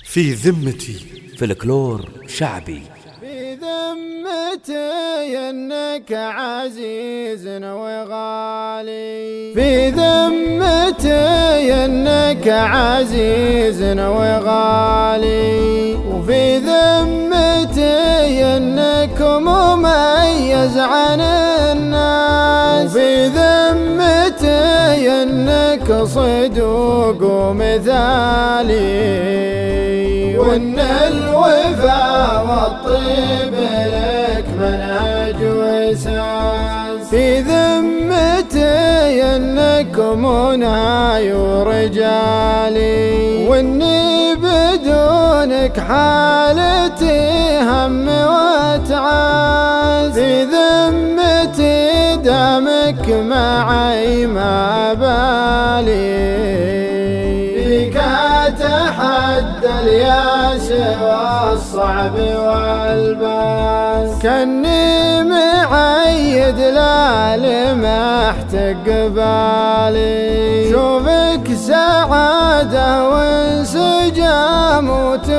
في ذمتي فلكلور شعبي. في ذمتي انك عزيز وغالي، في ذمتي انك عزيز وغالي، وفي ذمتي انك مميز عن الناس، وفي ذمتي انك صدوق ومثالي، وان الوفا والطيب لك منهج واساس. في ذمتي انك مناي ورجالي، واني بدونك حالتي هم وتعاس. في ذمتي دامك معي ما بالي، فيك اتحدى الياس والصعب والباس. كني معيد لا لمحت قبالي، شوفك سعادة وانسجام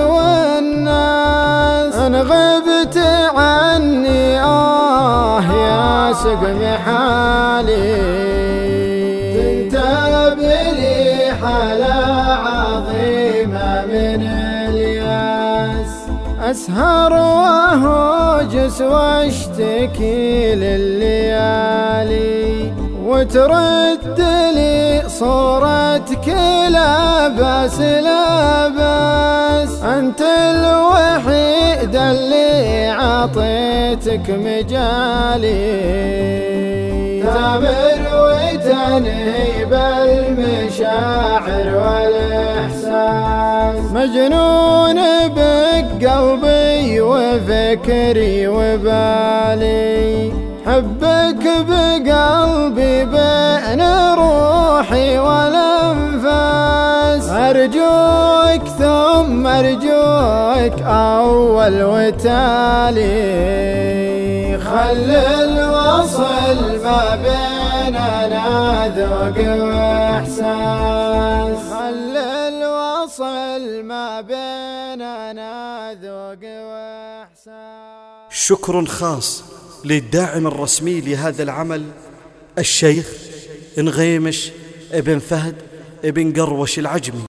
وتونس. ان غبت عني يا سقم حالي، تنتاب لي حالة عظيمة من الياس. أسهر وأهوجس واشتكي لليالي، وترد لي صورتك لا بأس لا بأس. أنت الوحيد اللي عطيتك مجالي، تامر وتنهي بالمشاعر والإحساس. مجنون بقلبي وفكري وبالي، حبك بقلبي بين روحي والأنفاس. أرجوك ثم أرجوك أول وتالي، خل الوصل ما بيننا ذوق وإحساس. خل الوصل ما بيننا ذوق وإحساس. شكر خاص للداعم الرسمي لهذا العمل الشيخ نغيمش ابن فهد ابن قروش العجمي.